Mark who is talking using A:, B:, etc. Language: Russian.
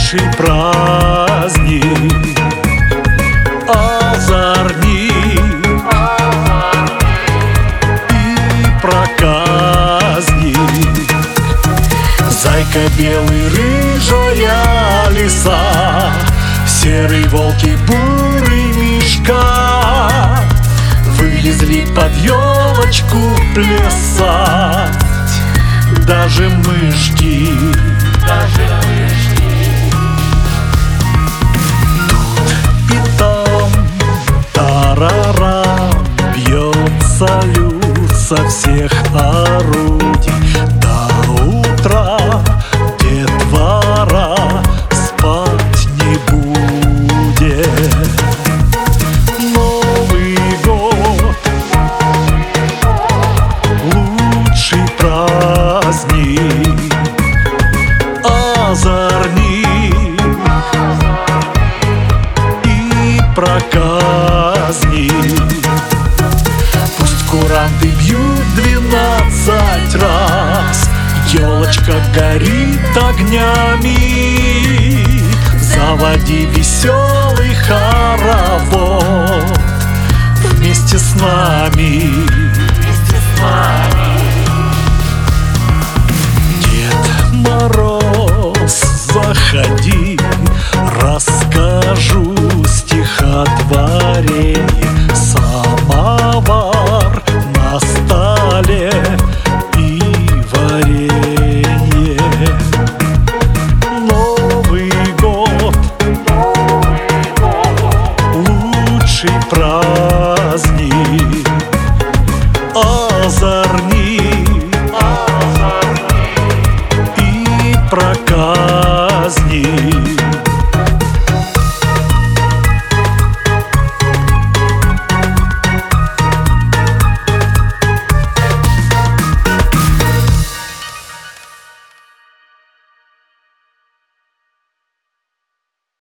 A: лучший праздник, озорник и проказник. Зайка белый, рыжая лиса, серый волк и бурый мишка вылезли под елочку плясать. Даже мышки, тут и там тарарам бьет салют со всех орудий. До утра детвора спать не будет. Новый год — лучший праздник, озорник и проказник. Пусть куранты бьют 12 раз, елочка горит огнями. Заводи веселый хоровод вместе с нами. Дед Мороз